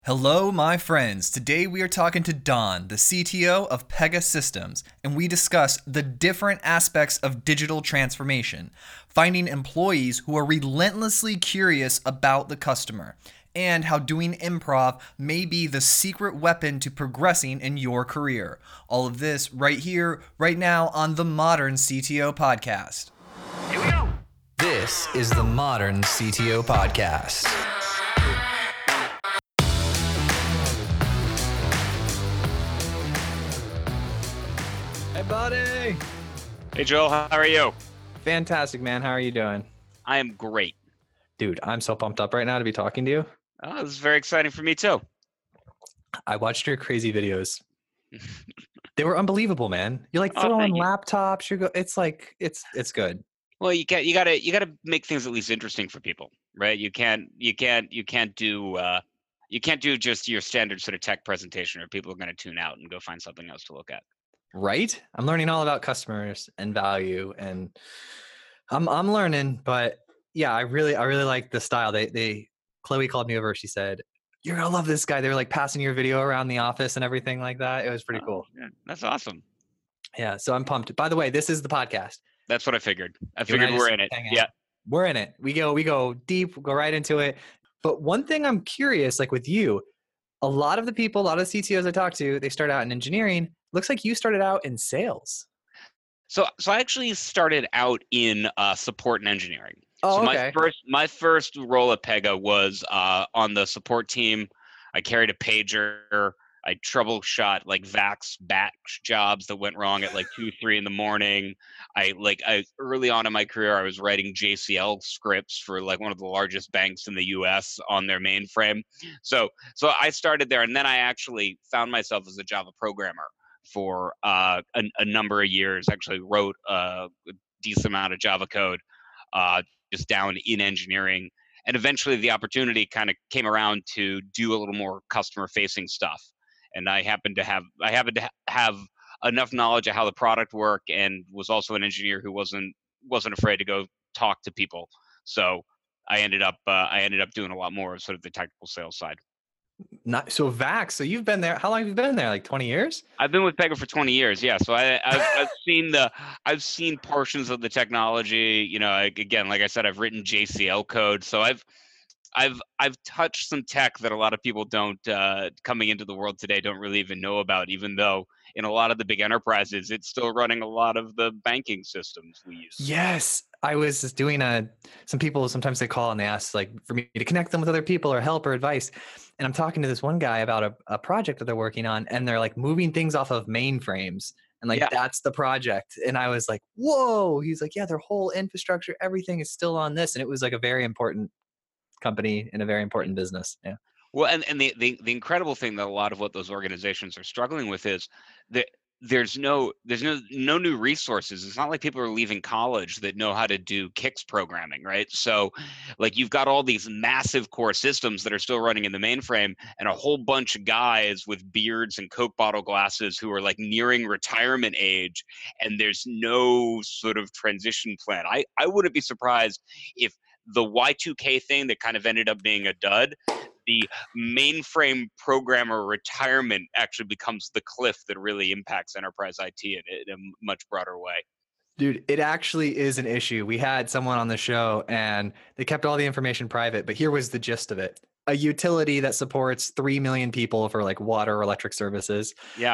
Hello, my friends. Today we are talking to Don, the CTO of Pega Systems, and we discuss the different aspects of digital transformation, finding employees who are relentlessly curious about the customer, and how doing improv may be the secret weapon to progressing in your career. All of this right here, right now on the Modern CTO Podcast. Here we go. This is the Modern CTO Podcast. Hey, buddy. Hey, Joel, how are you? Fantastic, man. How are you doing? I am great. Dude, I'm so pumped up right now to be talking to you. Oh, this is very exciting for me, too. I watched your crazy videos. They were unbelievable, man. You're like Oh, throwing thank you. laptops. It's like, it's good. Well, you gotta make things at least interesting for people, right? You can't do just your standard sort of tech presentation, or people are going to tune out and go find something else to look at. Right? I'm learning all about customers and value, and I'm learning, but yeah, I really like the style. Chloe called me over. She said, "You're gonna love this guy." They were like passing your video around the office and everything like that. It was pretty cool. Yeah, that's awesome. Yeah, so I'm pumped. By the way, this is the podcast. That's what I figured. I You and figured I we're just in it. hang out. Yeah. We're in it. We go deep, we go right into it. But one thing I'm curious, like with you, a lot of CTOs I talk to, they start out in engineering. Looks like you started out in sales. So I actually started out in support and engineering. Oh, so okay. my first role at Pega was on the support team. I carried a pager. I troubleshot like VAX batch jobs that went wrong at like 2, 3 in the morning. I early on in my career, I was writing JCL scripts for like one of the largest banks in the U.S. on their mainframe. So I started there, and then I actually found myself as a Java programmer for a number of years. Actually wrote a decent amount of Java code just down in engineering. And eventually the opportunity kind of came around to do a little more customer facing stuff. And I happened to have enough knowledge of how the product worked, and was also an engineer who wasn't afraid to go talk to people. So I ended up doing a lot more of sort of the technical sales side. Not so VAX. So you've been there. How long have you been there? Like 20 years? I've been with Pega for 20 years. Yeah. So I've seen portions of the technology, again, like I said, I've written JCL code. So I've touched some tech that a lot of people don't coming into the world today don't really even know about, even though in a lot of the big enterprises, it's still running a lot of the banking systems we use. Yes. I was just doing some people, sometimes they call and they ask like for me to connect them with other people or help or advice. And I'm talking to this one guy about a project that they're working on, and they're like moving things off of mainframes. And like, That's the project. And I was like, whoa. He's like, yeah, their whole infrastructure, everything is still on this. And it was like a very important company in a very important business. Yeah. Well, and the incredible thing that a lot of what those organizations are struggling with is that there's no new resources. It's not like people are leaving college that know how to do Kix programming, right? So like you've got all these massive core systems that are still running in the mainframe, and a whole bunch of guys with beards and Coke bottle glasses who are like nearing retirement age, and there's no sort of transition plan. I wouldn't be surprised if the Y2K thing that kind of ended up being a dud, the mainframe programmer retirement actually becomes the cliff that really impacts enterprise IT in a much broader way. Dude, it actually is an issue. We had someone on the show and they kept all the information private, but here was the gist of it. A utility that supports 3 million people for like water or electric services. Yeah.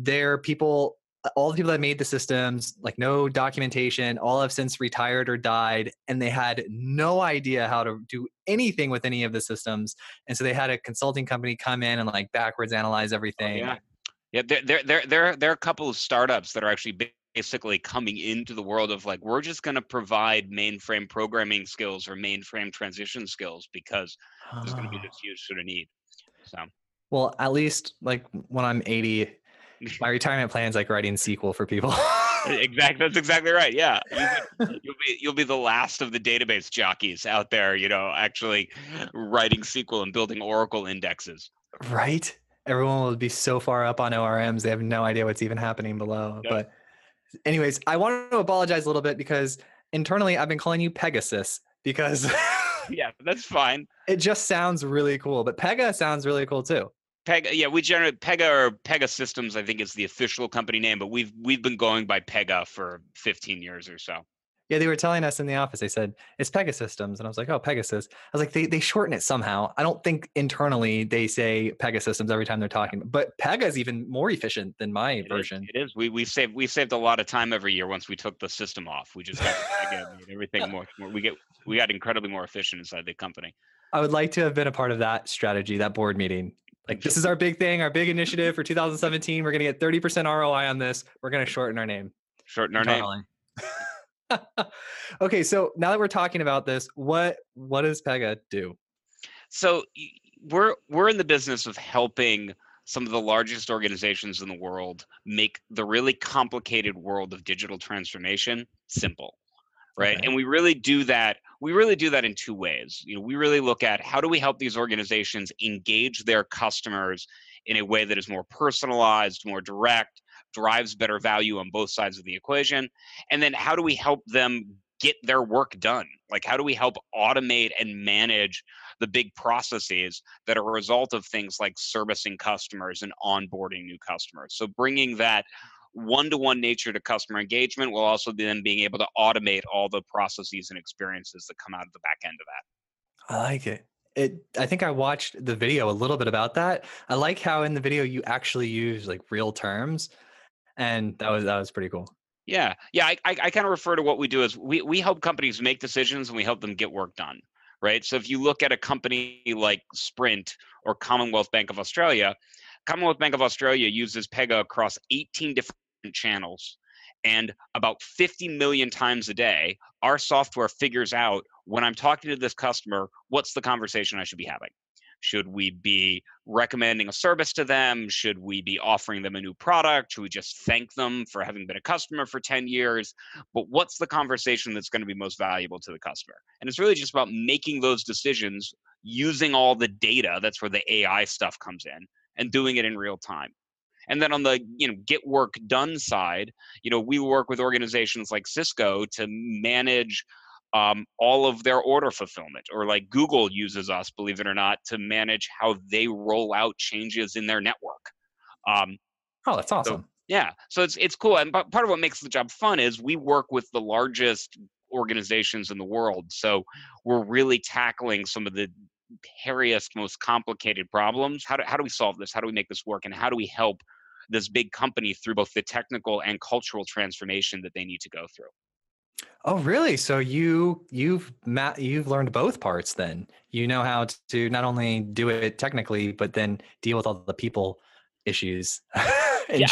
All the people that made the systems, like no documentation, all have since retired or died, and they had no idea how to do anything with any of the systems. And so they had a consulting company come in and like backwards analyze everything. Oh, yeah. There are a couple of startups that are actually basically coming into the world of like, we're just going to provide mainframe programming skills or mainframe transition skills because there's going to be this huge sort of need. So, well, at least like when I'm 80, my retirement plan is like writing SQL for people. Exactly. That's exactly right. Yeah. You'll be the last of the database jockeys out there, actually writing SQL and building Oracle indexes. Right. Everyone will be so far up on ORMs. They have no idea what's even happening below. Yep. But anyways, I wanted to apologize a little bit because internally I've been calling you Pegasus because Yeah, that's fine. It just sounds really cool, but Pega sounds really cool too. Pega, yeah, we generate Pega or Pega Systems, I think is the official company name, but we've been going by Pega for 15 years or so. Yeah, they were telling us in the office, they said, it's Pegasystems. And I was like, oh, Pegasus. I was like, they shorten it somehow. I don't think internally they say Pegasystems every time they're talking, but Pega is even more efficient than my version. It is. We saved a lot of time every year once we took the system off. We just got Pega and made everything more. We got incredibly more efficient inside the company. I would like to have been a part of that strategy, that board meeting. Like, this is our big thing, our big initiative for 2017. We're going to get 30% ROI on this. We're going to shorten our name. Shorten our name. Okay, so now that we're talking about this, what does Pega do? So we're in the business of helping some of the largest organizations in the world make the really complicated world of digital transformation simple, right? Okay. And we really do that in two ways. We really look at how do we help these organizations engage their customers in a way that is more personalized, more direct, drives better value on both sides of the equation, and then how do we help them get their work done? Like, how do we help automate and manage the big processes that are a result of things like servicing customers and onboarding new customers? So bringing that one-to-one nature to customer engagement while also then being able to automate all the processes and experiences that come out of the back end of that. I like it. I think I watched the video a little bit about that. I like how in the video you actually use like real terms, and that was pretty cool. Yeah. I kind of refer to what we do as we help companies make decisions and we help them get work done, right? So if you look at a company like Sprint or Commonwealth Bank of Australia, Commonwealth Bank of Australia uses Pega across 18 different channels, and about 50 million times a day, our software figures out when I'm talking to this customer, what's the conversation I should be having? Should we be recommending a service to them? Should we be offering them a new product? Should we just thank them for having been a customer for 10 years? But what's the conversation that's going to be most valuable to the customer? And it's really just about making those decisions using all the data. That's where the AI stuff comes in, and doing it in real time. And then on the get work done side, we work with organizations like Cisco to manage all of their order fulfillment, or like Google uses us, believe it or not, to manage how they roll out changes in their network. Oh, that's awesome. So it's cool. And part of what makes the job fun is we work with the largest organizations in the world. So we're really tackling some of the hairiest, most complicated problems. How do we solve this? How do we make this work? And how do we help this big company through both the technical and cultural transformation that they need to go through? Oh, really? So you've learned both parts then. You know how to not only do it technically, but then deal with all the people issues. Yeah,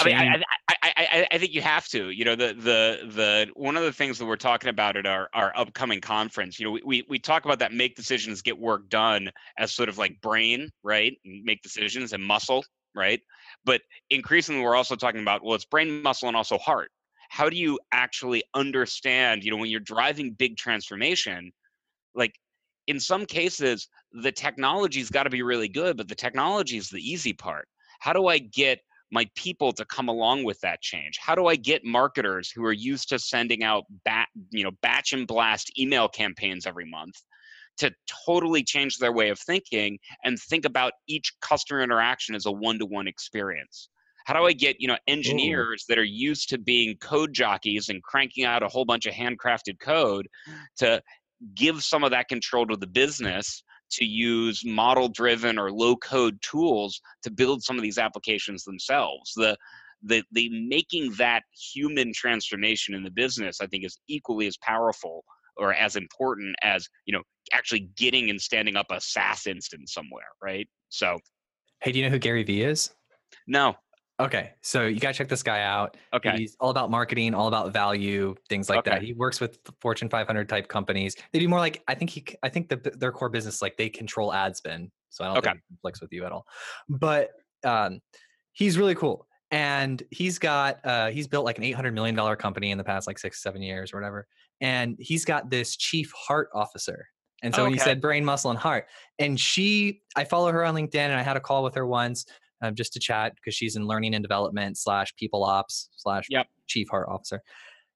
I think you have to. The one of the things that we're talking about at our upcoming conference, we talk about that make decisions, get work done as sort of like brain, right? Make decisions, and muscle, right? But increasingly, we're also talking about, well, it's brain, muscle, and also heart. How do you actually understand, when you're driving big transformation, like in some cases, the technology's got to be really good, but the technology is the easy part. How do I get my people to come along with that change? How do I get marketers who are used to sending out batch and blast email campaigns every month to totally change their way of thinking and think about each customer interaction as a one-to-one experience? How do I get, engineers that are used to being code jockeys and cranking out a whole bunch of handcrafted code to give some of that control to the business to use model-driven or low-code tools to build some of these applications themselves? The making that human transformation in the business, I think, is equally as powerful or as important as, actually getting and standing up a SaaS instance somewhere, right? So, hey, do you know who Gary Vee is? No. Okay, so you gotta check this guy out. Okay. He's all about marketing, all about value, things like that. He works with Fortune 500 type companies. They do more like, I think their core business, like they control ad spend. So I don't think it conflicts with you at all. But he's really cool. And he's built like an $800 million company in the past like 6-7 years or whatever. And he's got this chief heart officer. And so when you said brain, muscle, and heart, and I follow her on LinkedIn, and I had a call with her once. Just to chat, because she's in learning and development / people ops / chief heart officer.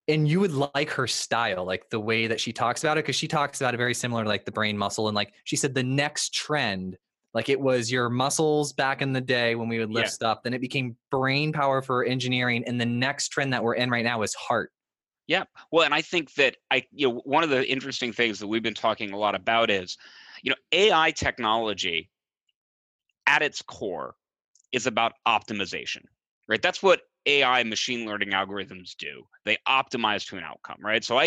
And you would like her style, like the way that she talks about it, because she talks about it very similar to like the brain muscle. And like she said, the next trend, like it was your muscles back in the day when we would lift Yeah. stuff, then it became brain power for engineering. And the next trend that we're in right now is heart. Yeah. Well, and I think that one of the interesting things that we've been talking a lot about is, AI technology at its core is about optimization, right? That's what AI machine learning algorithms do. They optimize to an outcome, right? So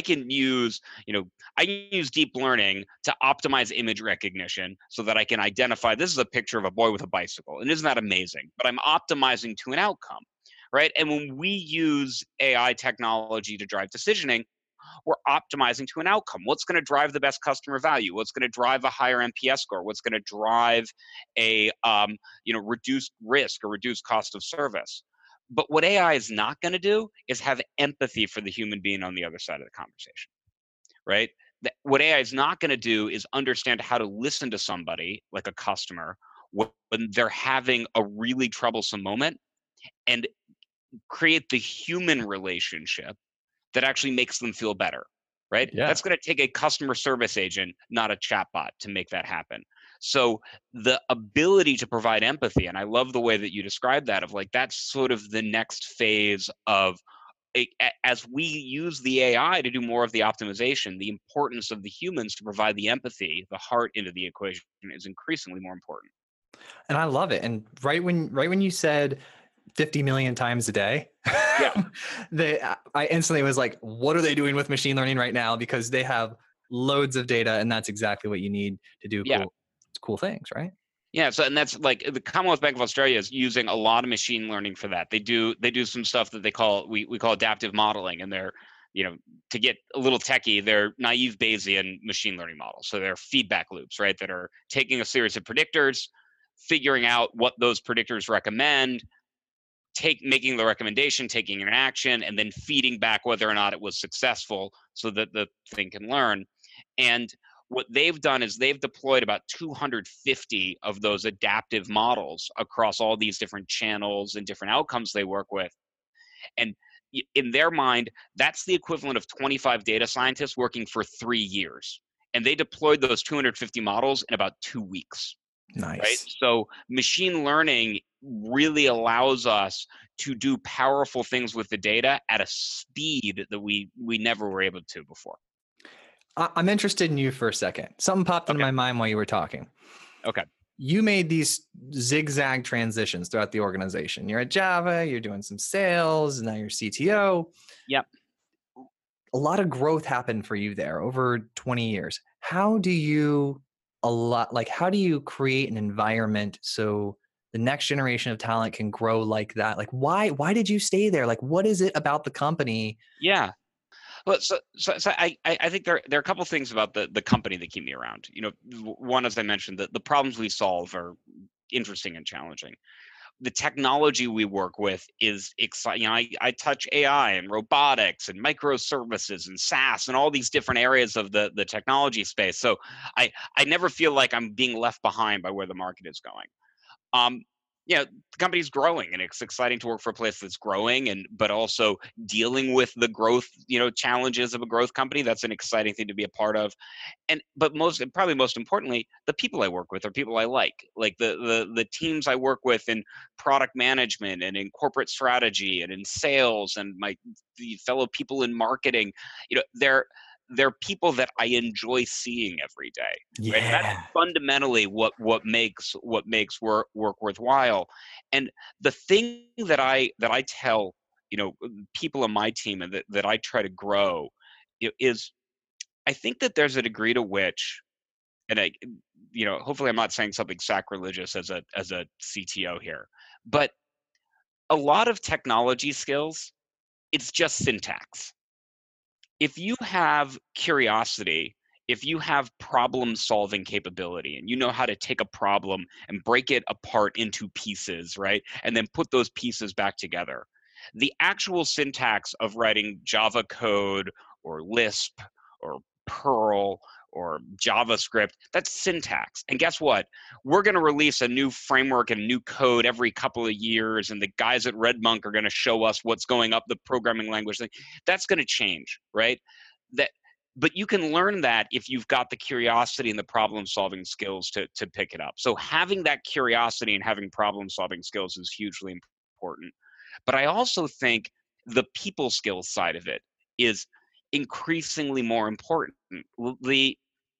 I can use deep learning to optimize image recognition so that I can identify this is a picture of a boy with a bicycle. And isn't that amazing? But I'm optimizing to an outcome, right? And when we use AI technology to drive decisioning, we're optimizing to an outcome. What's going to drive the best customer value? What's going to drive a higher NPS score? What's going to drive a reduced risk or reduced cost of service? But what AI is not going to do is have empathy for the human being on the other side of the conversation, right? What AI is not going to do is understand how to listen to somebody like a customer when they're having a really troublesome moment and create the human relationship that actually makes them feel better, right? Yeah. That's going to take a customer service agent, not a chatbot, to make that happen. So the ability to provide empathy, and I love the way that you described that, of like that's sort of the next phase of as we use the AI to do more of the optimization, the importance of the humans to provide the empathy, the heart into the equation is increasingly more important. And I love it. And right when you said 50 million times a day, Yeah. I instantly was like, what are they doing with machine learning right now? Because they have loads of data, and that's exactly what you need to do Yeah. cool things, right? Yeah, so and that's like the Commonwealth Bank of Australia is using a lot of machine learning for that. They do some stuff that they call we call adaptive modeling, and they're to get a little techie, they're naive Bayesian machine learning models. So they're feedback loops, right? That are taking a series of predictors, figuring out what those predictors recommend, making the recommendation, taking an action, and then feeding back whether or not it was successful, so that the thing can learn. And what they've done is they've deployed about 250 of those adaptive models across all these different channels and different outcomes they work with. And in their mind, that's the equivalent of 25 data scientists working for 3 years. And they deployed those 250 models in about 2 weeks. Right? Nice. So machine learning really allows us to do powerful things with the data at a speed that we never were able to before. I'm interested in you for a second. Something popped into Okay. my mind while you were talking. Okay. You made these zigzag transitions throughout the organization. You're at Java, you're doing some sales, and now you're CTO. Yep. A lot of growth happened for you there over 20 years. How do you how do you create an environment so the next generation of talent can grow like that? Like why did you stay there? Like what is it about the company? Yeah. Well, so I think there are a couple things about the company that keep me around. One, as I mentioned, the problems we solve are interesting and challenging. The technology we work with is exciting. I touch AI and robotics and microservices and SaaS and all these different areas of the technology space. So I never feel like I'm being left behind by where the market is going. The company's growing, and it's exciting to work for a place that's growing, but also dealing with the growth, challenges of a growth company. That's an exciting thing to be a part of. But probably most importantly, the people I work with are people I like the teams I work with in product management and in corporate strategy and in sales, and the fellow people in marketing. They're people that I enjoy seeing every day. Right? That's fundamentally what makes work worthwhile. And the thing that I tell people on my team, and that I try to grow, is I think that there's a degree to which, and hopefully I'm not saying something sacrilegious as a CTO here, but a lot of technology skills, it's just syntax. If you have curiosity, if you have problem solving capability, and you know how to take a problem and break it apart into pieces, right? And then put those pieces back together. The actual syntax of writing Java code or Lisp or Perl JavaScript. That's syntax. And guess what? We're going to release a new framework and new code every couple of years, and the guys at RedMonk are going to show us what's going up the programming language thing. That's going to change, right? But you can learn that if you've got the curiosity and the problem-solving skills to pick it up. So having that curiosity and having problem-solving skills is hugely important. But I also think the people skills side of it is increasingly more important. The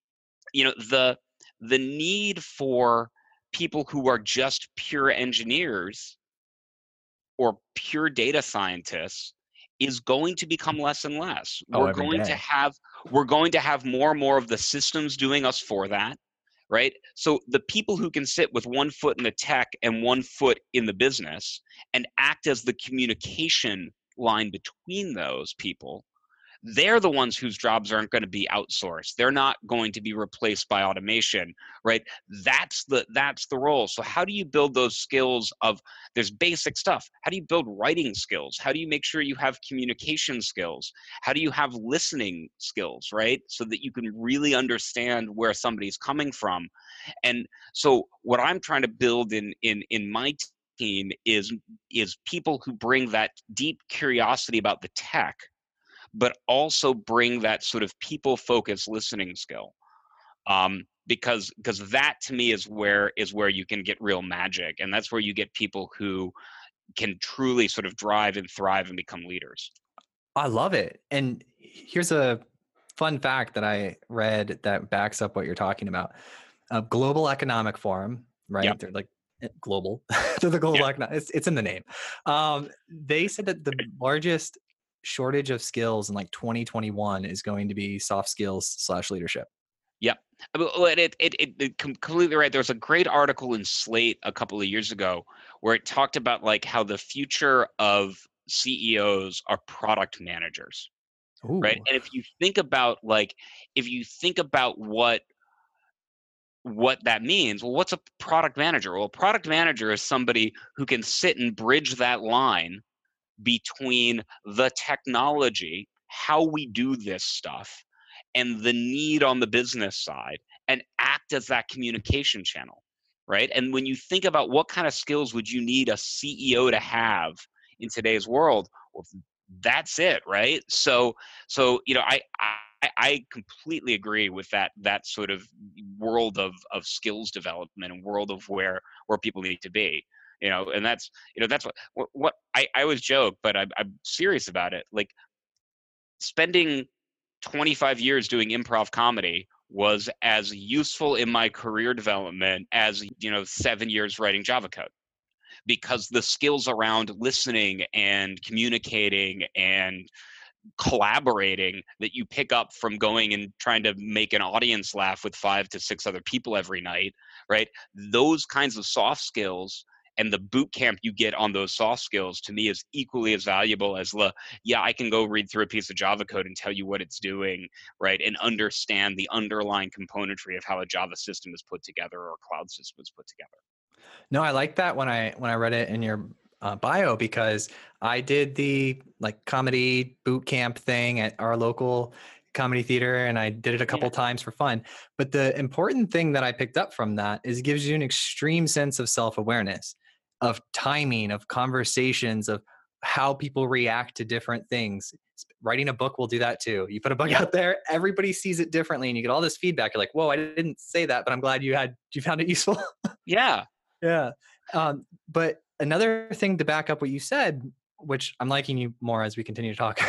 need for people who are just pure engineers or pure data scientists is going to become less and less. We're going to have more and more of the systems doing us for that, right? So the people who can sit with one foot in the tech and one foot in the business and act as the communication line between those people, they're the ones whose jobs aren't going to be outsourced. They're not going to be replaced by automation, right? That's the role. So how do you build those skills of, there's basic stuff. How do you build writing skills? How do you make sure you have communication skills? How do you have listening skills, right? So that you can really understand where somebody's coming from. And so what I'm trying to build in my team is people who bring that deep curiosity about the tech, but also bring that sort of people-focused listening skill, because that to me is where you can get real magic, and that's where you get people who can truly sort of drive and thrive and become leaders. I love it. And here's a fun fact that I read that backs up what you're talking about. Global Economic Forum, right? Yep. They're like global. They're the global Yep. economic. It's in the name. They said that the largest shortage of skills in like 2021 is going to be soft skills / leadership. Yep. It completely right. There was a great article in Slate a couple of years ago where it talked about like how the future of CEOs are product managers. Ooh. Right. And if you think about what that means, well, what's a product manager? Well, a product manager is somebody who can sit and bridge that line between the technology, how we do this stuff, and the need on the business side, and act as that communication channel, right? And when you think about what kind of skills would you need a CEO to have in today's world, well, that's it, right? So I completely agree with that sort of world of skills development and world of where people need to be. And that's what I always joke, but I'm serious about it. Like, spending 25 years doing improv comedy was as useful in my career development as 7 years writing Java code, because the skills around listening and communicating and collaborating that you pick up from going and trying to make an audience laugh with 5 to 6 other people every night, right? Those kinds of soft skills and the boot camp you get on those soft skills, to me, is equally as valuable as I can go read through a piece of Java code and tell you what it's doing, right? And understand the underlying componentry of how a Java system is put together or a cloud system is put together. No, I like that when I read it in your bio, because I did the like comedy boot camp thing at our local comedy theater, and I did it a couple times for fun. But the important thing that I picked up from that is it gives you an extreme sense of self-awareness, of timing, of conversations, of how people react to different things. Writing a book will do that too. You put a book out there, everybody sees it differently, and you get all this feedback. You're like, whoa, I didn't say that, but I'm glad you found it useful. Yeah. Yeah. But another thing to back up what you said, which I'm liking you more as we continue to talk.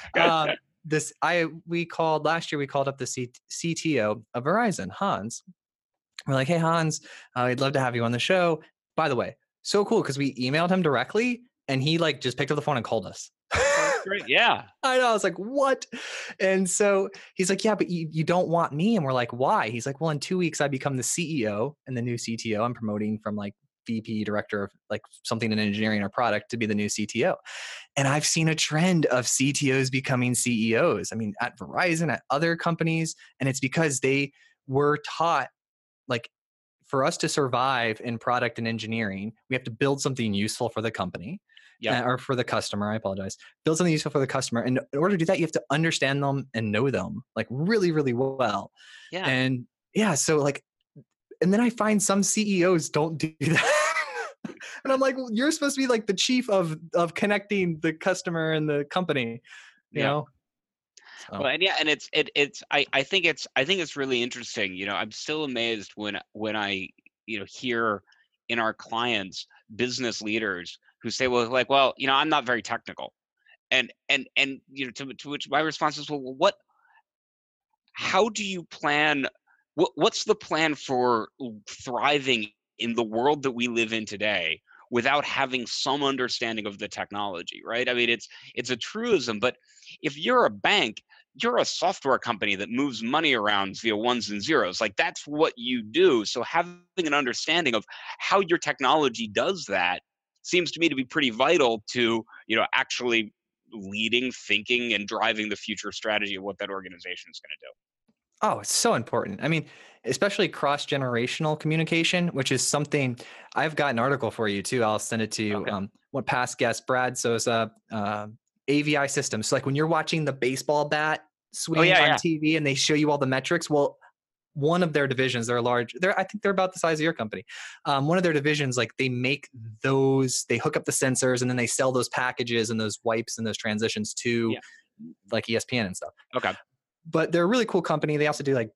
We called up the CTO of Verizon, Hans. We're like, hey, Hans, we'd love to have you on the show. By the way, so cool, because we emailed him directly and he like just picked up the phone and called us. Great. Yeah. I know. I was like, what? And so he's like, yeah, but you don't want me. And we're like, why? He's like, well, in 2 weeks, I become the CEO and the new CTO. I'm promoting from like VP, director of like something in engineering or product, to be the new CTO. And I've seen a trend of CTOs becoming CEOs. I mean, at Verizon, at other companies. And it's because they were taught like for us to survive in product and engineering, we have to build something useful for the company. Yep. Or for the customer, I apologize. Build something useful for the customer. And in order to do that, you have to understand them and know them like really, really well. Yeah. And yeah, so like, and then I find some CEOs don't do that. And I'm like, well, you're supposed to be like the chief of connecting the customer and the company, you know? So. Well, and yeah, and I think it's really interesting. You know, I'm still amazed when I, you know, hear in our clients business leaders who say, well, like, well, you know, I'm not very technical. And you know, to which my response is, well, how do you plan, what's the plan for thriving in the world that we live in today without having some understanding of the technology, right? I mean, it's a truism, but if you're a bank, you're a software company that moves money around via ones and zeros. Like that's what you do. So having an understanding of how your technology does that seems to me to be pretty vital to, you know, actually leading, thinking, and driving the future strategy of what that organization is going to do. Oh, it's so important. I mean, especially cross-generational communication, which is something I've got an article for you too. I'll send it to you. Okay. What past guest Brad Sosa, AVI systems. So like when you're watching the baseball bat swing on TV and they show you all the metrics. Well, one of their divisions, they're large. I think they're about the size of your company. One of their divisions, like they make those, they hook up the sensors and then they sell those packages and those wipes and those transitions to like ESPN and stuff. Okay. But they're a really cool company. They also do like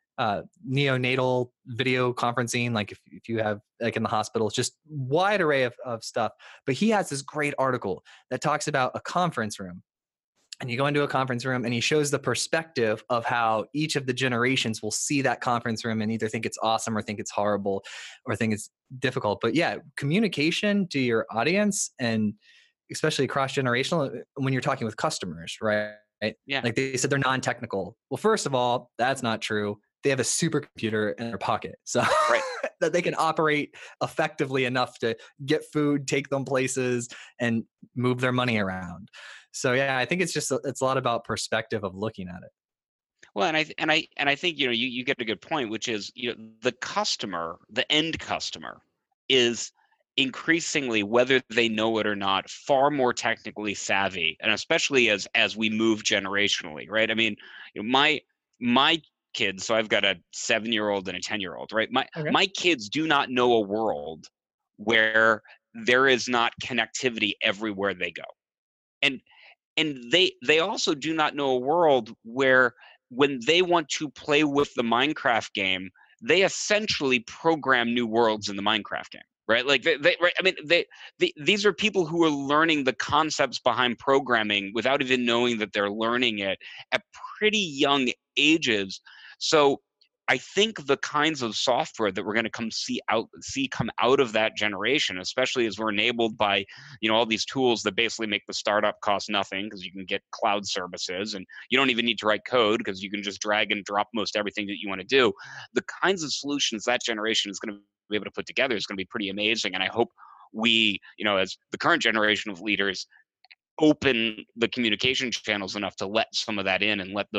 neonatal video conferencing, like if you have like in the hospital, it's just wide array of stuff. But he has this great article that talks about a conference room. And you go into a conference room and he shows the perspective of how each of the generations will see that conference room and either think it's awesome or think it's horrible or think it's difficult. But yeah, communication to your audience and especially cross-generational when you're talking with customers, right? Yeah. Like they said, they're non-technical. Well, first of all, that's not true. They have a supercomputer in their pocket, so that they can operate effectively enough to get food, take them places, and move their money around. So yeah, I think it's a lot about perspective of looking at it. Well, and I think, you know, you get a good point, which is, you know, the customer, the end customer, is increasingly, whether they know it or not, far more technically savvy, and especially as we move generationally, right? I mean, you know, my kids, so I've got a 7-year-old and a 10-year-old, right? My kids do not know a world where there is not connectivity everywhere they go, and they also do not know a world where when they want to play with the Minecraft game, they essentially program new worlds in the Minecraft game, right? Like right? I mean, these are people who are learning the concepts behind programming without even knowing that they're learning it at pretty young ages. So I think the kinds of software that we're going to see come out of that generation, especially as we're enabled by, you know, all these tools that basically make the startup cost nothing because you can get cloud services and you don't even need to write code because you can just drag and drop most everything that you want to do. The kinds of solutions that generation is going to be able to put together is going to be pretty amazing. And I hope we, you know, as the current generation of leaders, open the communication channels enough to let some of that in and let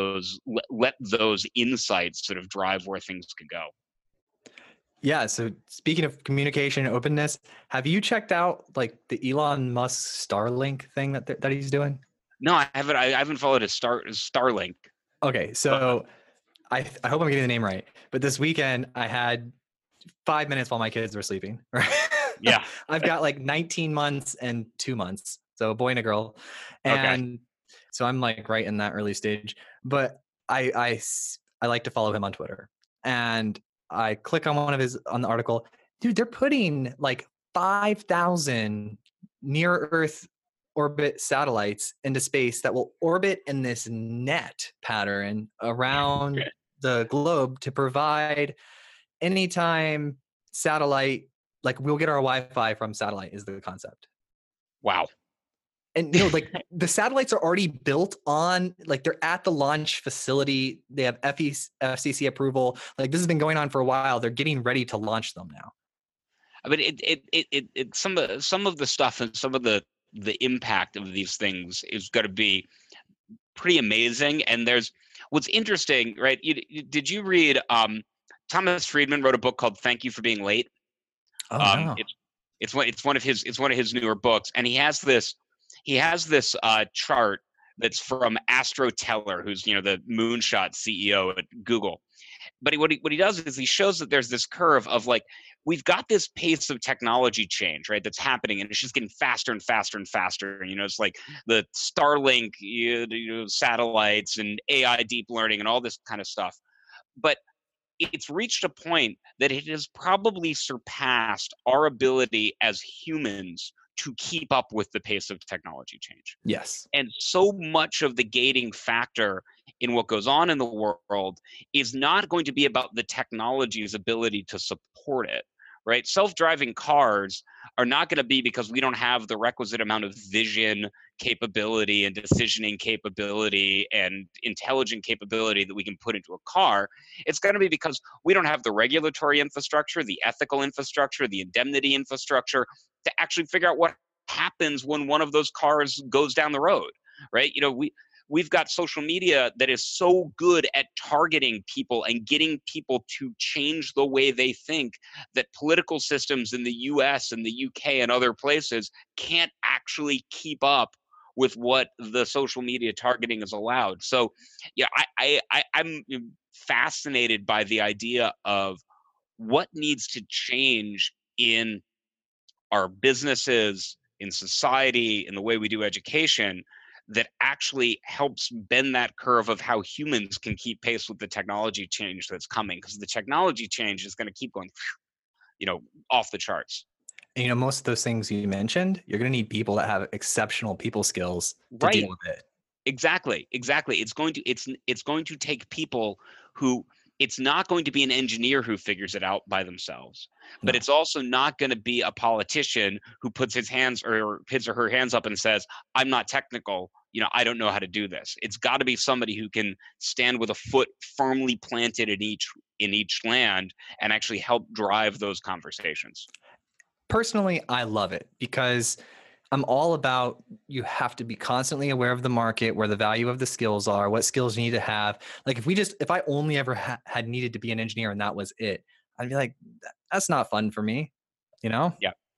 those insights sort of drive where things could go. Yeah. So speaking of communication and openness, have you checked out like the Elon Musk Starlink thing that he's doing? No, I haven't. I haven't followed his Starlink. Okay, so I hope I'm getting the name right. But this weekend I had 5 minutes while my kids were sleeping. Right? Yeah. I've got like 19 months and 2 months. So a boy and a girl. And so I'm like right in that early stage. But I like to follow him on Twitter. And I click on on the article. Dude, they're putting like 5,000 near Earth orbit satellites into space that will orbit in this net pattern around the globe to provide anytime satellite, like we'll get our Wi-Fi from satellite is the concept. Wow. And, you know, like the satellites are already built on, like they're at the launch facility. They have FCC approval. Like this has been going on for a while. They're getting ready to launch them now. I mean, some of the stuff and some of the impact of these things is going to be pretty amazing. And there's what's interesting, right? Did you read Thomas Friedman wrote a book called Thank You for Being Late. Oh no. It's one of his newer books, and he has this chart that's from Astro Teller, who's the moonshot CEO at Google. But what he does is he shows that there's this curve of like, we've got this pace of technology change, right, that's happening, and it's just getting faster and faster and faster. It's like the Starlink satellites and AI deep learning and all this kind of stuff. But it's reached a point that it has probably surpassed our ability as humans to keep up with the pace of technology change. Yes. And so much of the gating factor in what goes on in the world is not going to be about the technology's ability to support it, right? Self-driving cars are not going to be because we don't have the requisite amount of vision capability and decisioning capability and intelligent capability that we can put into a car. It's going to be because we don't have the regulatory infrastructure, the ethical infrastructure, the indemnity infrastructure to actually figure out what happens when one of those cars goes down the road, right? We've got social media that is so good at targeting people and getting people to change the way they think that political systems in the US and the UK and other places can't actually keep up with what the social media targeting is allowed. So yeah, I'm fascinated by the idea of what needs to change in our businesses, in society, in the way we do education, that actually helps bend that curve of how humans can keep pace with the technology change that's coming, because the technology change is going to keep going off the charts. And most of those things you mentioned, you're going to need people that have exceptional people skills to Right. deal with it. Exactly. It's going to take people who, it's not going to be an engineer who figures it out by themselves, but No. it's also not going to be a politician who puts his or her hands up and says, I'm not technical, I don't know how to do this. It's got to be somebody who can stand with a foot firmly planted in each land and actually help drive those conversations. Personally, I love it because I'm all about, you have to be constantly aware of the market, where the value of the skills are, what skills you need to have. Like if I only ever had needed to be an engineer and that was it, I'd be like, that's not fun for me, Yeah.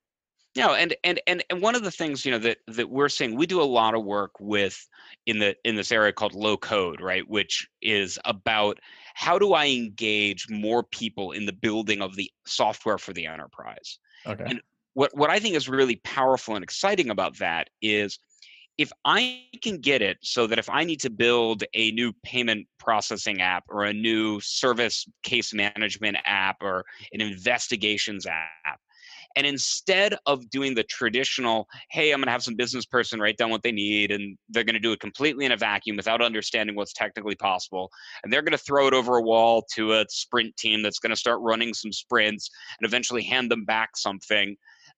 No, and one of the things that we're seeing, we do a lot of work with in this area called low code, right? Which is about how do I engage more people in the building of the software for the enterprise. Okay. And what I think is really powerful and exciting about that is, if I can get it so that if I need to build a new payment processing app or a new service case management app or an investigations app, and instead of doing the traditional, hey, I'm going to have some business person write down what they need, and they're going to do it completely in a vacuum without understanding what's technically possible, and they're going to throw it over a wall to a sprint team that's going to start running some sprints and eventually hand them back something.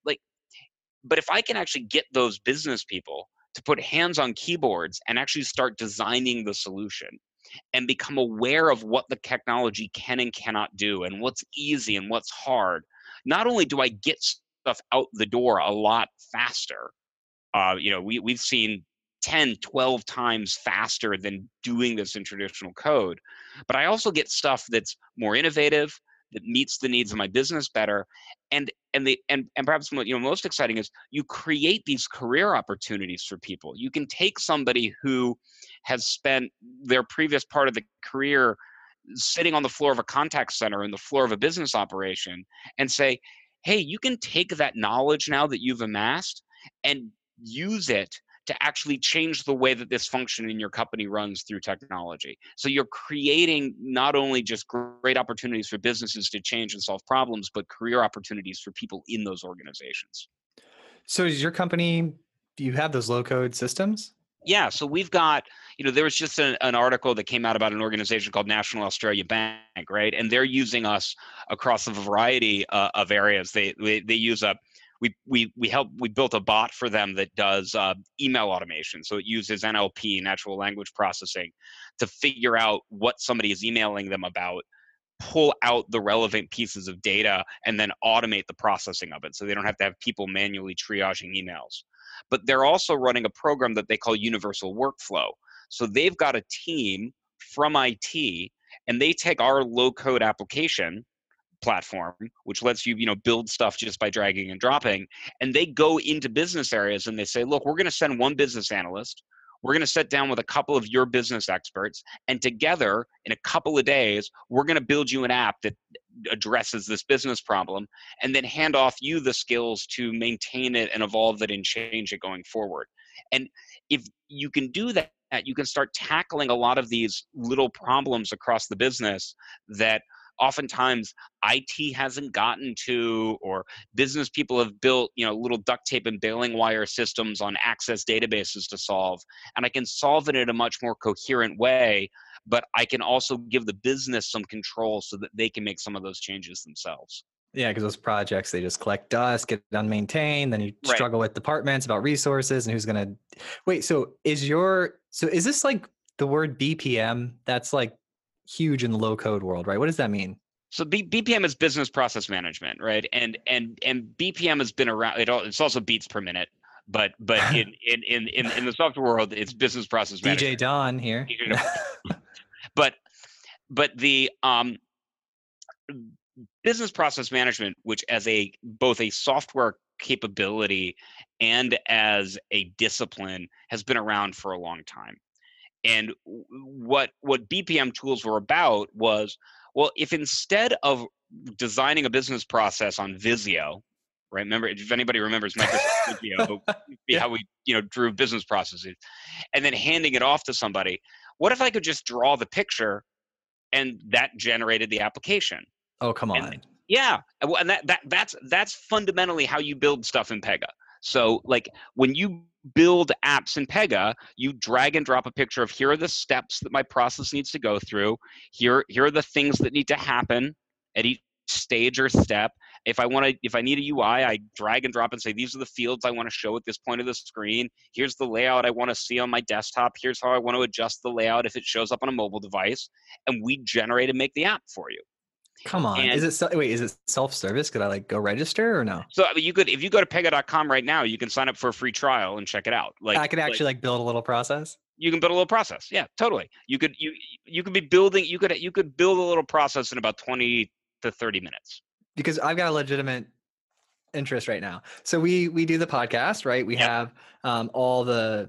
But if I can actually get those business people to put hands on keyboards and actually start designing the solution and become aware of what the technology can and cannot do and what's easy and what's hard, not only do I get stuff out the door a lot faster, we've seen 10, 12 times faster than doing this in traditional code, but I also get stuff that's more innovative, that meets the needs of my business better. And perhaps most exciting is, you create these career opportunities for people. You can take somebody who has spent their previous part of the career sitting on the floor of a contact center in the floor of a business operation and say, hey, you can take that knowledge now that you've amassed and use it to actually change the way that this function in your company runs through technology. So you're creating not only just great opportunities for businesses to change and solve problems, but career opportunities for people in those organizations. So is your company, do you have those low code systems? Yeah, so we've got, there was just an article that came out about an organization called National Australia Bank, right? And they're using us across a variety of areas. They use we built a bot for them that does email automation. So it uses NLP, natural language processing, to figure out what somebody is emailing them about, pull out the relevant pieces of data, and then automate the processing of it, so they don't have to have people manually triaging emails. But they're also running a program that they call Universal Workflow. So they've got a team from IT, and they take our low code application platform, which lets you, build stuff just by dragging and dropping. And they go into business areas and they say, look, we're going to send one business analyst. We're going to sit down with a couple of your business experts, and together in a couple of days, we're going to build you an app that addresses this business problem, and then hand off you the skills to maintain it and evolve it and change it going forward. And if you can do that, you can start tackling a lot of these little problems across the business that oftentimes IT hasn't gotten to, or business people have built, little duct tape and baling wire systems on Access databases to solve. And I can solve it in a much more coherent way, but I can also give the business some control so that they can make some of those changes themselves. Yeah, because those projects, they just collect dust, get unmaintained, then you Right. struggle with departments about resources and who's going to wait. So is this like the word BPM? That's like huge in the low code world, right? What does that mean? So BPM is business process management, right? And BPM has been around. It's also beats per minute, but in the software world, it's business process management. DJ Don here. But the business process management, which as both a software capability and as a discipline, has been around for a long time. And what BPM tools were about was, well, if instead of designing a business process on Visio, right? Remember, if anybody remembers Microsoft Visio, how we drew business processes, and then handing it off to somebody, what if I could just draw the picture and that generated the application? Oh, come on. And that's fundamentally how you build stuff in Pega. So like when you build apps in Pega, you drag and drop a picture of, here are the steps that my process needs to go through. Here are the things that need to happen at each stage or step. If I need a UI, I drag and drop and say, these are the fields I want to show at this point of the screen. Here's the layout I want to see on my desktop. Here's how I want to adjust the layout if it shows up on a mobile device. And we generate and make the app for you. Come on. And is it self-service? Could I go register or no? So if you go to pega.com right now, you can sign up for a free trial and check it out. Like I could actually build a little process. You can build a little process. Yeah, totally. You could be building. You could build a little process in about 20 to 30 minutes. Because I've got a legitimate interest right now. So we do the podcast, right? We have all the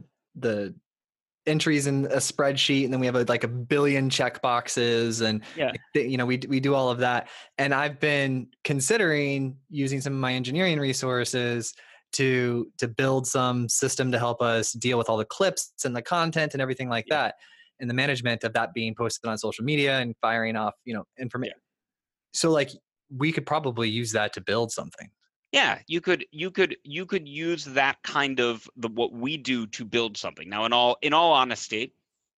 entries in a spreadsheet, and then we have like a billion check boxes, and we do all of that. And I've been considering using some of my engineering resources to build some system to help us deal with all the clips and the content and everything like that, and the management of that being posted on social media and firing off information. So like we could probably use that to build something. Yeah, you could use that kind of what we do to build something. Now, in all honesty,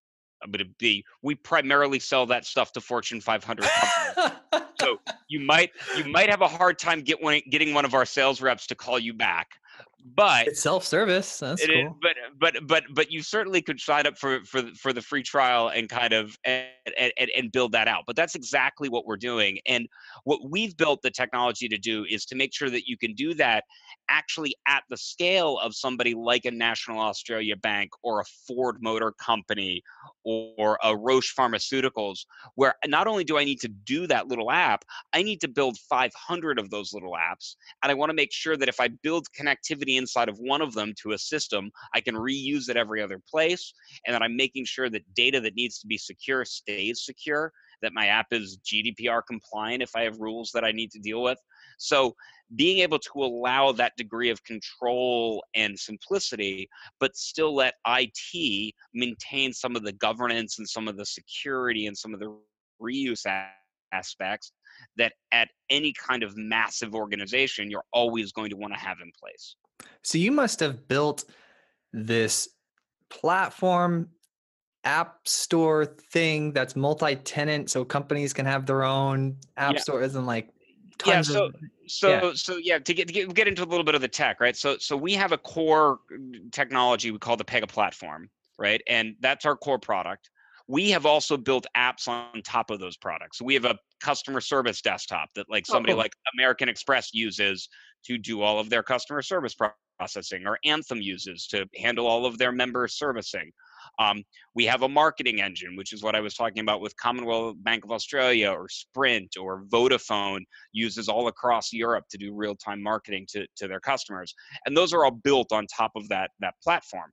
we primarily sell that stuff to Fortune 500 companies. So you might have a hard time getting one of our sales reps to call you back. But it's self-service. That's cool. But you certainly could sign up for the free trial and kind of and build that out. But that's exactly what we're doing. And what we've built the technology to do is to make sure that you can do that actually at the scale of somebody like a National Australia Bank or a Ford Motor Company or a Roche Pharmaceuticals, where not only do I need to do that little app, I need to build 500 of those little apps. And I want to make sure that if I build connectivity inside of one of them to a system, I can reuse it every other place, and that I'm making sure that data that needs to be secure stays secure, that my app is GDPR compliant if I have rules that I need to deal with. So being able to allow that degree of control and simplicity, but still let IT maintain some of the governance and some of the security and some of the reuse aspects that at any kind of massive organization, you're always going to want to have in place. So you must have built this platform app store thing that's multi-tenant, so companies can have their own app stores and like tons of. To get into a little bit of the tech, right? So we have a core technology we call the Pega platform, right? And that's our core product. We have also built apps on top of those products. So we have a customer service desktop that like Oh, somebody cool. like American Express uses to do all of their customer service processing, or Anthem uses to handle all of their member servicing. We have a marketing engine, which is what I was talking about with Commonwealth Bank of Australia or Sprint or Vodafone uses all across Europe to do real-time marketing to their customers. And those are all built on top of that platform.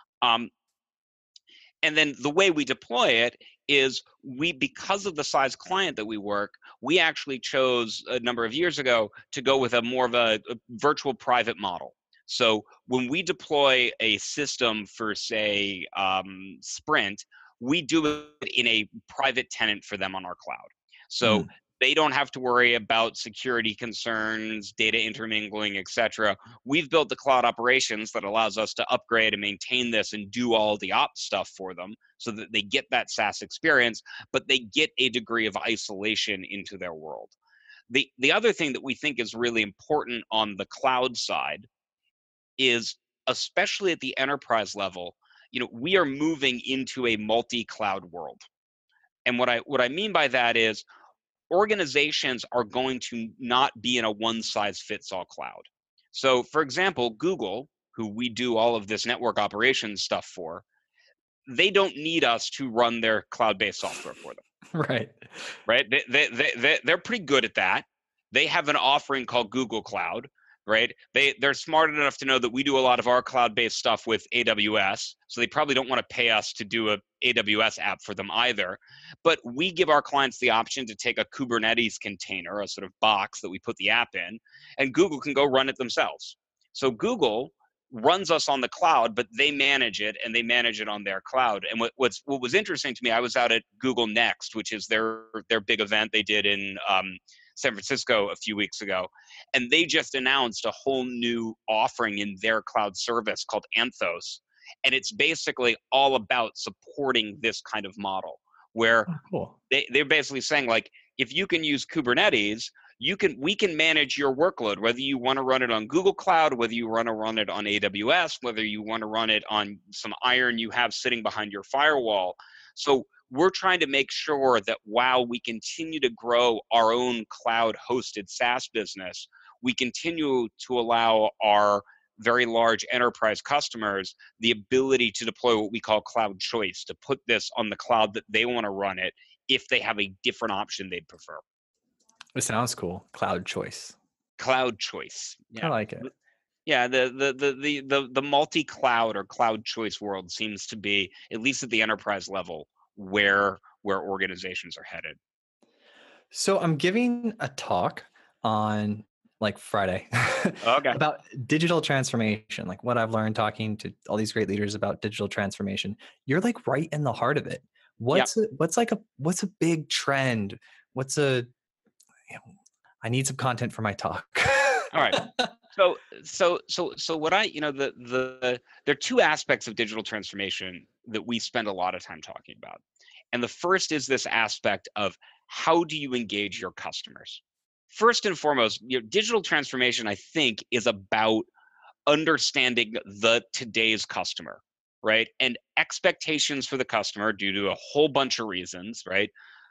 And then the way we deploy it is because of the size client that we work, we actually chose a number of years ago to go with a more of a virtual private model. So when we deploy a system for, say, Sprint, we do it in a private tenant for them on our cloud. So they don't have to worry about security concerns, data intermingling, etc. We've built the cloud operations that allows us to upgrade and maintain this and do all the ops stuff for them so that they get that SaaS experience, but they get a degree of isolation into their world. The other thing that we think is really important on the cloud side is, especially at the enterprise level, we are moving into a multi-cloud world. And what I mean by that is organizations are going to not be in a one-size-fits-all cloud. So, for example, Google, who we do all of this network operations stuff for, they don't need us to run their cloud-based software for them. Right. Right? They're pretty good at that. They have an offering called Google Cloud, right? They're smart enough to know that we do a lot of our cloud-based stuff with AWS, so they probably don't want to pay us to do a AWS app for them either. But we give our clients the option to take a Kubernetes container, a sort of box that we put the app in, and Google can go run it themselves. So Google runs us on the cloud, but they manage it, and they manage it on their cloud. And what was interesting to me, I was out at Google Next, which is their big event they did in San Francisco a few weeks ago, and they just announced a whole new offering in their cloud service called Anthos, and it's basically all about supporting this kind of model where Cool. they're basically saying, like, if you can use Kubernetes, we can manage your workload, whether you want to run it on Google Cloud, whether you want to run it on AWS, whether you want to run it on some iron you have sitting behind your firewall. So we're trying to make sure that while we continue to grow our own cloud-hosted SaaS business, we continue to allow our very large enterprise customers the ability to deploy what we call cloud choice, to put this on the cloud that they want to run it if they have a different option they'd prefer. It sounds cool. Cloud choice. Cloud choice. I like it. Yeah, the multi-cloud or cloud choice world seems to be, at least at the enterprise level, where organizations are headed. So I'm giving a talk on like Friday Okay. about digital transformation, like what I've learned talking to all these great leaders about digital transformation. You're like right in the heart of it. What's a big trend? I need some content for my talk. All right. So what there are two aspects of digital transformation that we spend a lot of time talking about. And the first is this aspect of how do you engage your customers? First and foremost, digital transformation, I think, is about understanding today's customer, right? And expectations for the customer due to a whole bunch of reasons, right?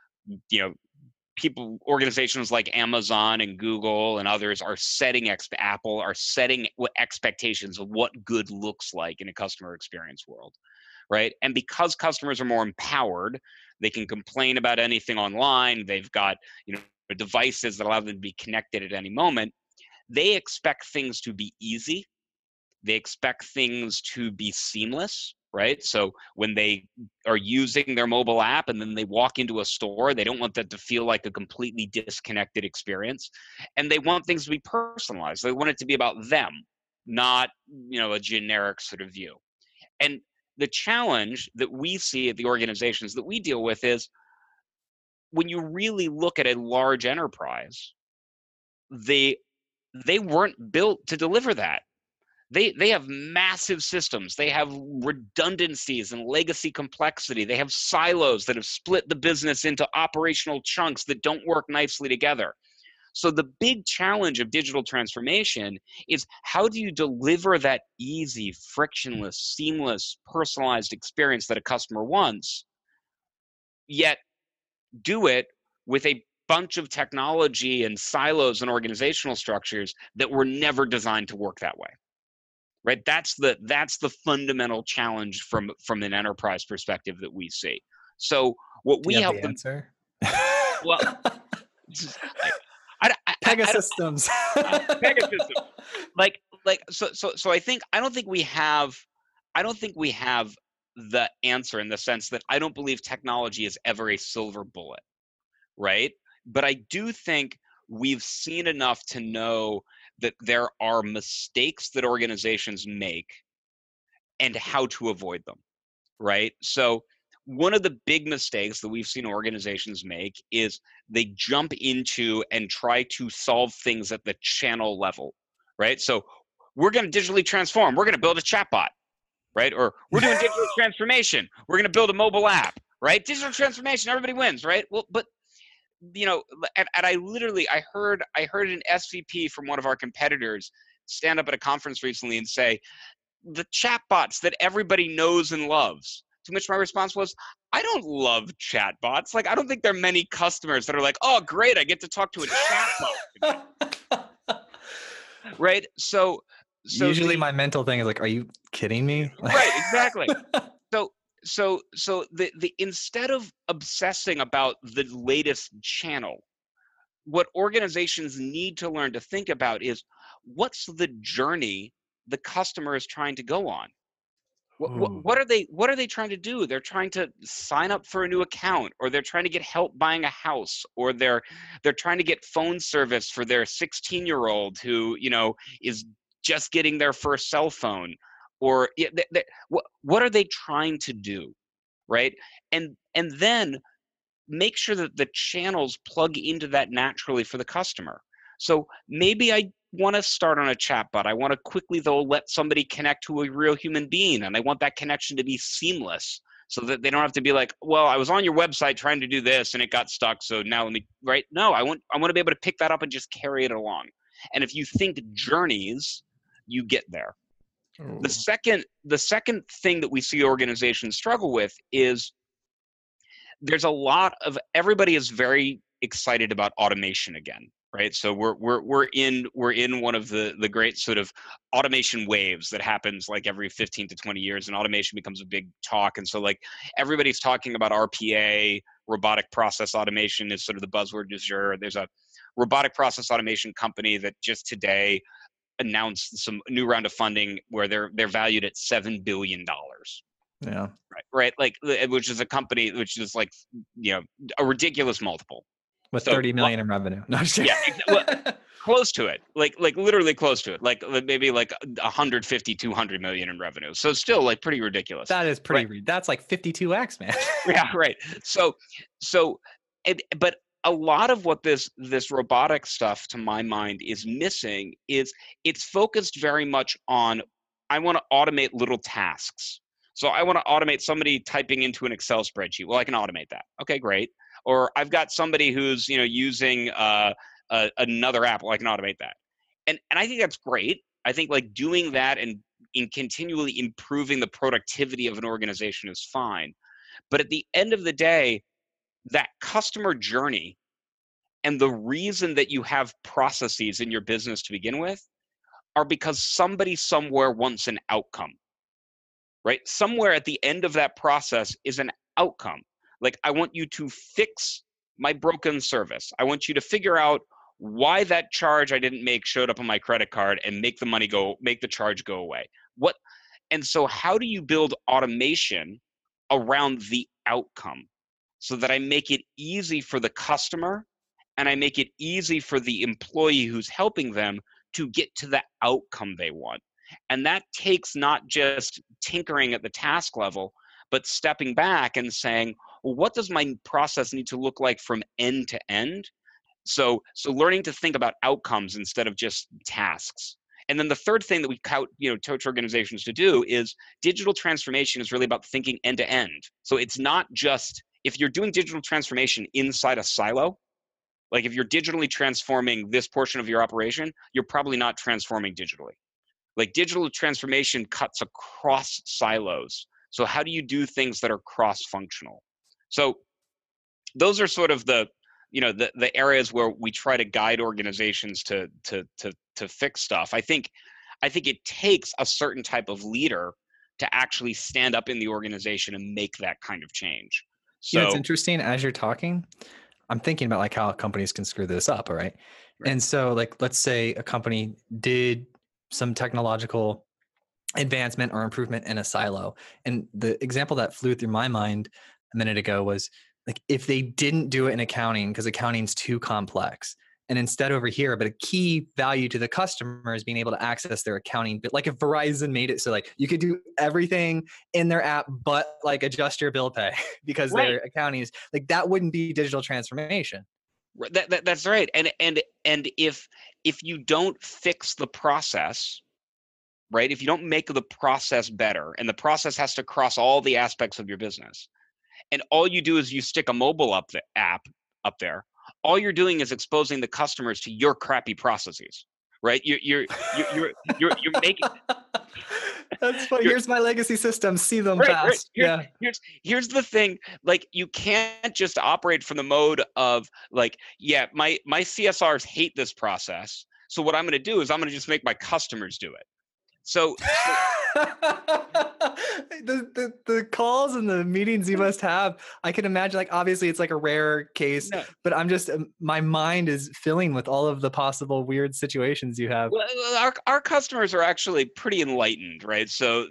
Organizations like Amazon and Google and others are setting Apple are setting expectations of what good looks like in a customer experience world, right? And because customers are more empowered, they can complain about anything online. They've got devices that allow them to be connected at any moment. They expect things to be easy. They expect things to be seamless, right? So when they are using their mobile app and then they walk into a store, they don't want that to feel like a completely disconnected experience. And they want things to be personalized. They want it to be about them, not, a generic sort of view. And the challenge that we see at the organizations that we deal with is when you really look at a large enterprise, they weren't built to deliver that. They have massive systems. They have redundancies and legacy complexity. They have silos that have split the business into operational chunks that don't work nicely together. So the big challenge of digital transformation is how do you deliver that easy, frictionless, seamless, personalized experience that a customer wants yet do it with a bunch of technology and silos and organizational structures that were never designed to work that way. Right? That's the fundamental challenge from an enterprise perspective that we see. So what Do you we have help the them, answer? well, I don't, Pegasystems. Pegasystems. So I don't think we have the answer, in the sense that I don't believe technology is ever a silver bullet, right? But I do think we've seen enough to know that there are mistakes that organizations make and how to avoid them, right? So one of the big mistakes that we've seen organizations make is they jump into and try to solve things at the channel level, right? So we're going to digitally transform. We're going to build a chatbot, right? Or we're doing digital transformation. We're going to build a mobile app, right? Digital transformation, everybody wins, right? Well, but and I heard an SVP from one of our competitors stand up at a conference recently and say, the chatbots that everybody knows and loves. To which my response was, I don't love chatbots. Like, I don't think there are many customers that are like, oh, great, I get to talk to a chatbot. Right? So Usually my mental thing is like, are you kidding me? Right, exactly. So the instead of obsessing about the latest channel, what organizations need to learn to think about is, what's the journey the customer is trying to go on? What are they trying to do? They're trying to sign up for a new account, or they're trying to get help buying a house, or they're trying to get phone service for their 16-year-old who is just getting their first cell phone, or what are they trying to do, right? And then make sure that the channels plug into that naturally for the customer. So maybe I want to start on a chatbot. I want to quickly, though, let somebody connect to a real human being, and I want that connection to be seamless, so that they don't have to be like, well, I was on your website trying to do this and it got stuck, so now let me, right? No, I want to be able to pick that up and just carry it along. And if you think journeys, you get there. The second thing that we see organizations struggle with is, there's a lot of, everybody is very excited about automation again, right? So we're in one of the great sort of automation waves that happens like every 15 to 20 years, and automation becomes a big talk. And so like everybody's talking about RPA, robotic process automation is sort of the buzzword du jour. There's a robotic process automation company that just today announced some new round of funding where they're valued at $7 billion. Yeah. Right. Like, which is a company which is like, a ridiculous multiple. With So 30 million in revenue. No, I'm just yeah, well, close to it. Like literally close to it. Like maybe like 150, 200 million in revenue. So still like pretty ridiculous. That is pretty, right? that's like 52x, man. Yeah, right. So, but a lot of what this robotic stuff, to my mind, is missing is it's focused very much on, I want to automate little tasks. So I want to automate somebody typing into an Excel spreadsheet. Well, I can automate that. Okay, great. Or I've got somebody who's using another app. Well, I can automate that. And I think that's great. I think like doing that and in continually improving the productivity of an organization is fine. But at the end of the day, that customer journey and the reason that you have processes in your business to begin with are because somebody somewhere wants an outcome, right? Somewhere at the end of that process is an outcome. Like, I want you to fix my broken service. I want you to figure out why that charge I didn't make showed up on my credit card and make the charge go away. And so how do you build automation around the outcome so that I make it easy for the customer and I make it easy for the employee who's helping them to get to the outcome they want? And that takes not just tinkering at the task level, but stepping back and saying, well, what does my process need to look like from end to end? So learning to think about outcomes instead of just tasks. And then the third thing that we coach organizations to do is digital transformation is really about thinking end to end. So it's not just, if you're doing digital transformation inside a silo, like if you're digitally transforming this portion of your operation, you're probably not transforming digitally. Like, digital transformation cuts across silos. So how do you do things that are cross-functional? So those are sort of the, the areas where we try to guide organizations to fix stuff. I think it takes a certain type of leader to actually stand up in the organization and make that kind of change. It's So interesting as you're talking, I'm thinking about like how companies can screw this up. All right. And so like, let's say a company did some technological advancement or improvement in a silo. And the example that flew through my mind a minute ago was like, if they didn't do it in accounting, because accounting's too complex, and instead over here, but a key value to the customer is being able to access their accounting. But like if Verizon made it so like you could do everything in their app, but like adjust your bill pay because right, their accounting is like, that wouldn't be digital transformation. that's right. And if you don't fix the process, right? If you don't make the process better, and the process has to cross all the aspects of your business, and all you do is you stick a mobile app up there, all you're doing is exposing the customers to your crappy processes, right? You're making That's funny. you're Here's my legacy system. See them right. fast. Yeah. Here's the thing. Like, you can't just operate from the mode of like, yeah, my CSRs hate this process, so what I'm going to do is I'm going to just make my customers do it. So The calls and the meetings you must have, I can imagine, like, obviously it's like a rare case, no. but I'm just, my mind is filling with all of the possible weird situations you have. Well, our customers are actually pretty enlightened, right? So,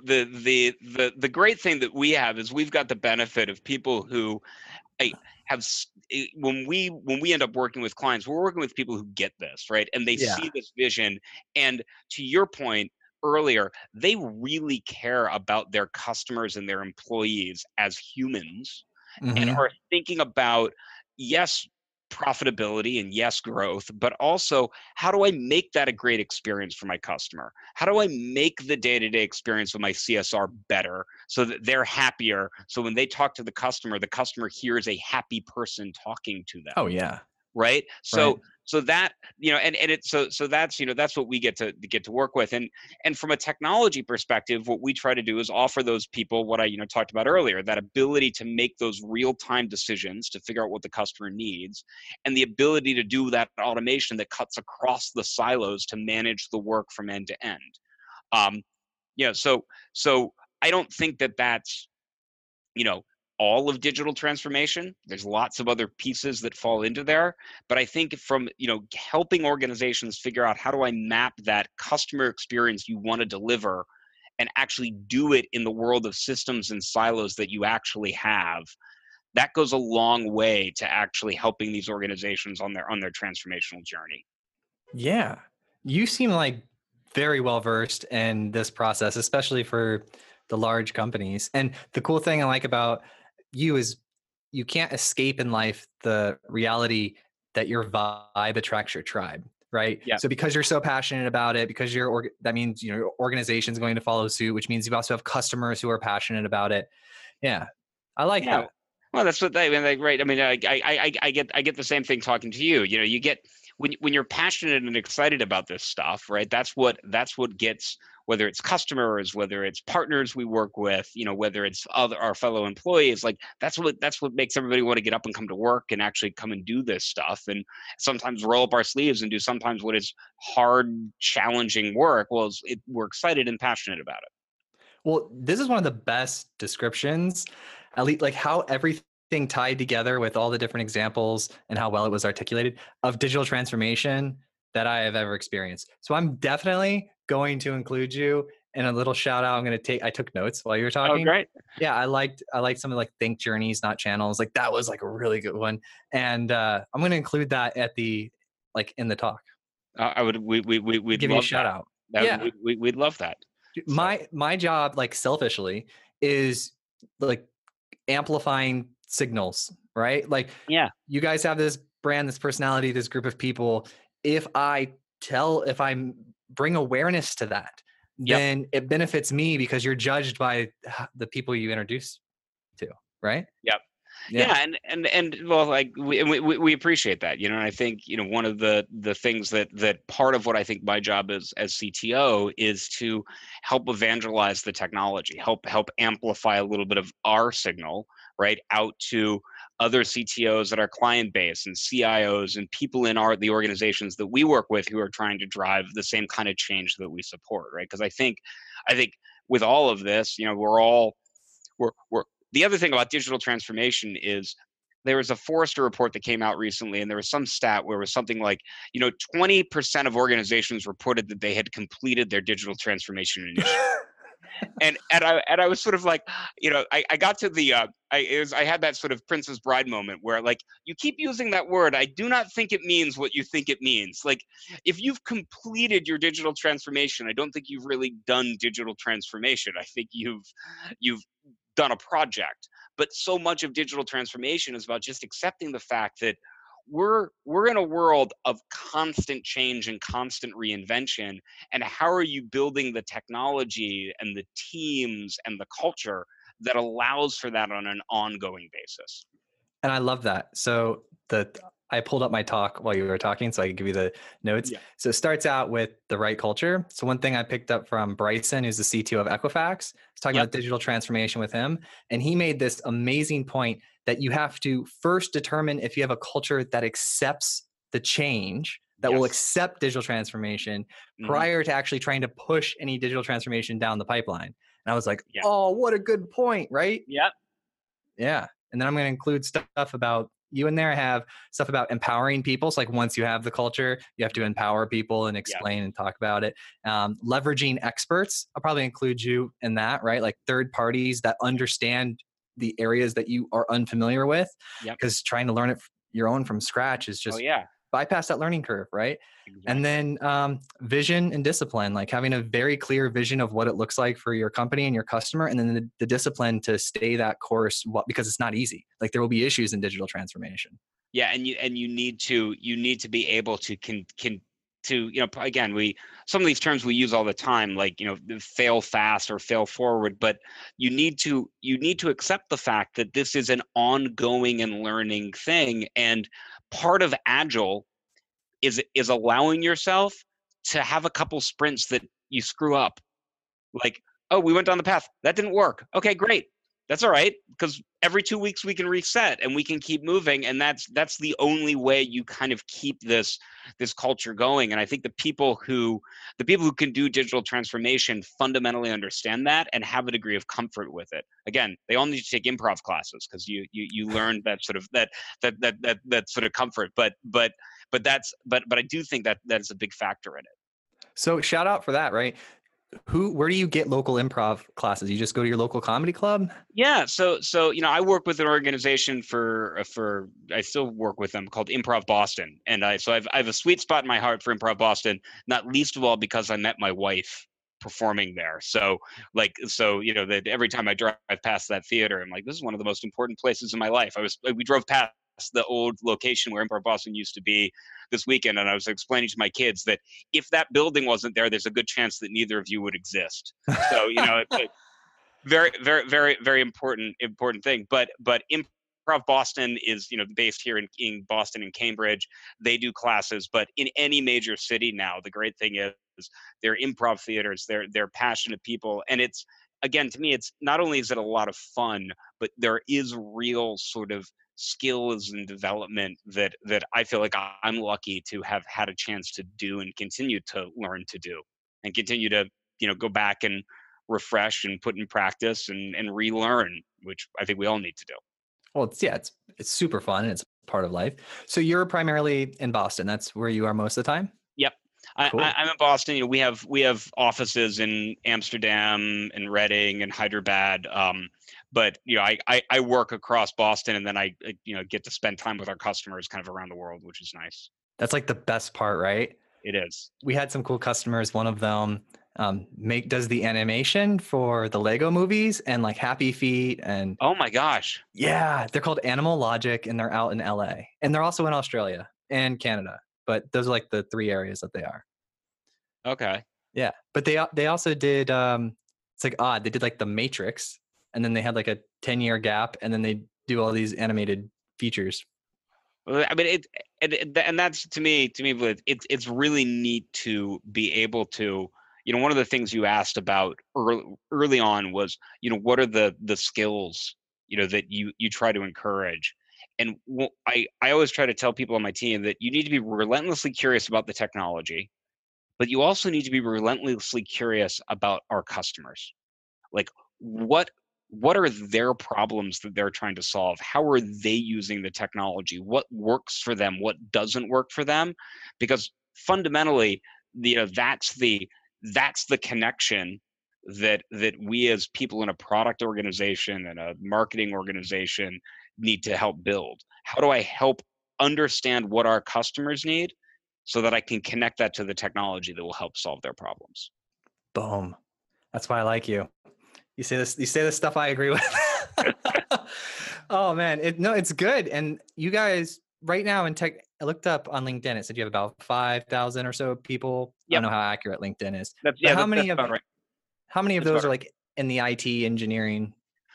the great thing that we have is we've got the benefit of people who have, when we end up working with clients, we're working with people who get this, right? And they Yeah. see this vision. And to your point earlier, they really care about their customers and their employees as humans, and Mm-hmm. are thinking about, yes, profitability, and yes, growth, but also, how do I make that a great experience for my customer? How do I make the day-to-day experience of my CSR better so that they're happier? So when they talk to the customer hears a happy person talking to them, Oh yeah. right? Right. So that, and it's so that's, that's what we get to work with. And from a technology perspective, what we try to do is offer those people what I, talked about earlier, that ability to make those real-time decisions to figure out what the customer needs, and the ability to do that automation that cuts across the silos to manage the work from end to end. um so I don't think that that's, you know all of digital transformation. There's lots of other pieces that fall into there, but I think from, helping organizations figure out, how do I map that customer experience you want to deliver and actually do it in the world of systems and silos that you actually have, that goes a long way to actually helping these organizations on their transformational journey. Yeah. You seem like very well versed in this process, especially for the large companies. And the cool thing I like about you is you can't escape in life the reality that your vibe attracts your tribe, right? Yeah. So because you're so passionate about it, because that means your organization's going to follow suit, which means you also have customers who are passionate about it. Yeah. I like Yeah. that. Well, that's what they, I mean, like, right. I mean, I get the same thing talking to you. You get, when you're passionate and excited about this stuff, right? That's what gets, whether it's customers, whether it's partners we work with, whether it's our fellow employees, like, that's what makes everybody want to get up and come to work and actually come and do this stuff. And sometimes roll up our sleeves and do sometimes what is hard, challenging work. Well, we're excited and passionate about it. Well, this is one of the best descriptions, at least like how everything tied together with all the different examples and how well it was articulated of digital transformation that I have ever experienced. So I'm definitely going to include you in a little shout out. I took notes while you were Oh, talking. great. Yeah, I liked some of like think journeys, not channels. Like that was like a really good one. And I'm going to include that in the talk. I would, we'd Give you a love shout that. out. That Yeah. we'd love that. So. My job, like selfishly, is like amplifying signals, right? Like Yeah. you guys have this brand, this personality, this group of people. If I bring awareness to that, Yep. then it benefits me because you're judged by the people you introduce to, right? Yep. Yeah. Yeah, and well, like, we appreciate that, and I think, one of the things that part of what I think my job is as CTO is to help evangelize the technology, help amplify a little bit of our signal, right, out to other CTOs at our client base and CIOs and people in the organizations that we work with who are trying to drive the same kind of change that we support, right? Because I think with all of this, we're the other thing about digital transformation is there was a Forrester report that came out recently, and there was some stat where it was something like, 20% of organizations reported that they had completed their digital transformation initiative. And I was sort of like, I got to the I had that sort of Princess Bride moment where, like, you keep using that word. I do not think it means what you think it means. Like, if you've completed your digital transformation, I don't think you've really done digital transformation. I think you've done a project. But so much of digital transformation is about just accepting the fact that we're in a world of constant change and constant reinvention. And how are you building the technology and the teams and the culture that allows for that on an ongoing basis? And I love that. So I pulled up my talk while you were talking, so I can give you the notes. Yeah. So it starts out with the right culture. So one thing I picked up from Bryson, who's the CTO of Equifax, was talking about digital transformation with him. And he made this amazing point that you have to first determine if you have a culture that accepts the change, that will accept digital transformation prior to actually trying to push any digital transformation down the pipeline. And I was like, oh, what a good point, right? Yep. Yeah. And then I'm going to include stuff about you in there. I have stuff about empowering people. So like once you have the culture, you have to empower people and explain and talk about it. Leveraging experts. I'll probably include you in that, right? Like third parties that understand the areas that you are unfamiliar with, because trying to learn it your own from scratch is just bypass that learning curve, right? Exactly. And then vision and discipline, like having a very clear vision of what it looks like for your company and your customer, and then the discipline to stay that course, because it's not easy. Like there will be issues in digital transformation. Yeah, and you need to be able to again, some of these terms we use all the time, like fail fast or fail forward, but you need to accept the fact that this is an ongoing and learning thing, and part of Agile is allowing yourself to have a couple sprints that you screw up. Like, oh, we went down the path, that didn't work. Okay, great. That's all right, because every 2 weeks we can reset and we can keep moving, and that's the only way you kind of keep this culture going. And I think the people who can do digital transformation fundamentally understand that and have a degree of comfort with it. Again, they all need to take improv classes because you learn that sort of that sort of comfort. But I do think that that's a big factor in it. So shout out for that, right? Where do you get local improv classes? You just go to your local comedy club? Yeah. So I work with an organization I still work with them, called Improv Boston. And I have a sweet spot in my heart for Improv Boston, not least of all because I met my wife performing there. So that every time I drive past that theater, I'm like, this is one of the most important places in my life. We drove past the old location where Improv Boston used to be this weekend, and I was explaining to my kids that if that building wasn't there, there's a good chance that neither of you would exist. So it's a very, very, very, very important thing. But Improv Boston is based here in Boston and Cambridge. They do classes, but in any major city now, the great thing is they're improv theaters. They're passionate people, and it's, again, to me, it's not only is it a lot of fun, but there is real sort of skills and development that I feel like I'm lucky to have had a chance to do and continue to learn to do, and continue to go back and refresh and put in practice and relearn, which I think we all need to do. Well, it's super fun and it's part of life. So you're primarily in Boston. That's where you are most of the time? Yep. Cool. I'm in Boston. We have offices in Amsterdam and Reading and Hyderabad. But I work across Boston, and then I get to spend time with our customers kind of around the world, which is nice. That's like the best part, right? It is. We had some cool customers. One of them does the animation for the Lego movies and like Happy Feet and oh my gosh. Yeah, they're called Animal Logic, and they're out in LA, and they're also in Australia and Canada. But those are like the 3 areas that they are. Okay. Yeah, but they also did it's like odd. They did like The Matrix, and then they had like a 10-year gap, and then they do all these animated features. Well, I mean, and that's to me, it's really neat to be able to, one of the things you asked about early on was, what are the skills, that you try to encourage, And I always try to tell people on my team that you need to be relentlessly curious about the technology, but you also need to be relentlessly curious about our customers. Like, what are their problems that they're trying to solve? How are they using the technology? What works for them? What doesn't work for them? Because fundamentally, that's the connection that we as people in a product organization and a marketing organization need to help build. How do I help understand what our customers need so that I can connect that to the technology that will help solve their problems? Boom. That's why I like you. You say this stuff I agree with. Oh man, it's good. And you guys right now in tech, I looked up on LinkedIn. It said you have about 5,000 or so people. I Yep. don't know how accurate LinkedIn is. That's But how many that's of about right. That's those about are right. like in the IT engineering?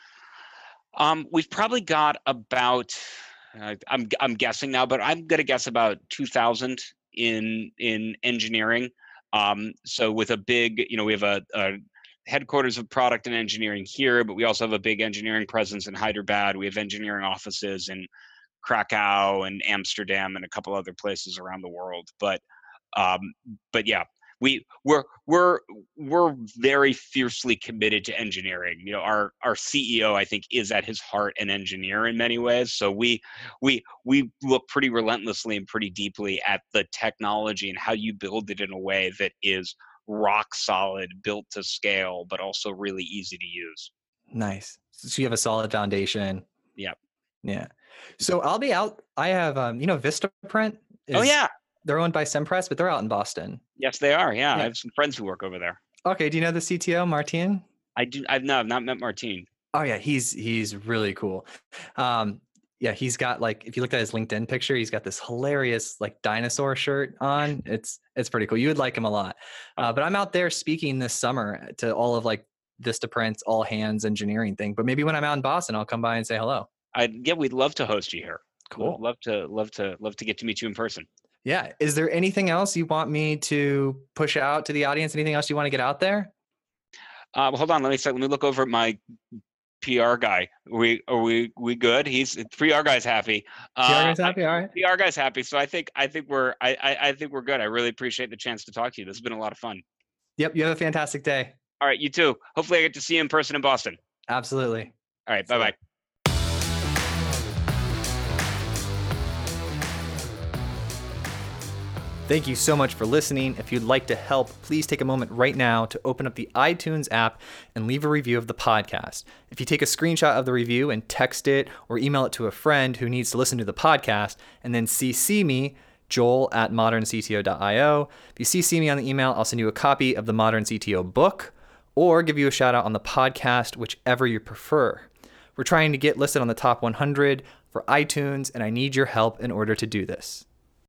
We've probably got about I'm guessing now, but I'm gonna guess about 2,000 in engineering. So with a big, we have a headquarters of product and engineering here, but we also have a big engineering presence in Hyderabad. We have engineering offices in Krakow and Amsterdam and a couple other places around the world. Um, but yeah, we're very fiercely committed to engineering. Our CEO, I think, is at his heart an engineer in many ways. So we look pretty relentlessly and pretty deeply at the technology and how you build it in a way that is rock solid, built to scale, but also really easy to use. Nice. So you have a solid foundation. Yeah. Yeah. So I'll be out. I have, Vistaprint Oh yeah. they're owned by Sempress, but they're out in Boston. Yes, they are. Yeah. Yeah. I have some friends who work over there. Okay. Do you know the CTO, Martin? I do. I've not met Martine. Oh yeah. He's really cool. Yeah, he's got if you look at his LinkedIn picture, he's got this hilarious dinosaur shirt on. It's pretty cool. You would like him a lot. But I'm out there speaking this summer to all of Vistaprint's all hands engineering thing. But maybe when I'm out in Boston, I'll come by and say hello. We'd love to host you here. Cool. Love to get to meet you in person. Yeah. Is there anything else you want me to push out to the audience? Anything else you want to get out there? Well, hold on. Let me look over at my PR guy. Are we good? PR guy's happy. PR guy's happy. All right. PR guy's happy. So I think we're good. I really appreciate the chance to talk to you. This has been a lot of fun. Yep. You have a fantastic day. All right. You too. Hopefully I get to see you in person in Boston. Absolutely. All right. Bye-bye. Thank you so much for listening. If you'd like to help, please take a moment right now to open up the iTunes app and leave a review of the podcast. If you take a screenshot of the review and text it or email it to a friend who needs to listen to the podcast, and then CC me, joel@moderncto.io. If you CC me on the email, I'll send you a copy of the Modern CTO book or give you a shout out on the podcast, whichever you prefer. We're trying to get listed on the top 100 for iTunes, and I need your help in order to do this.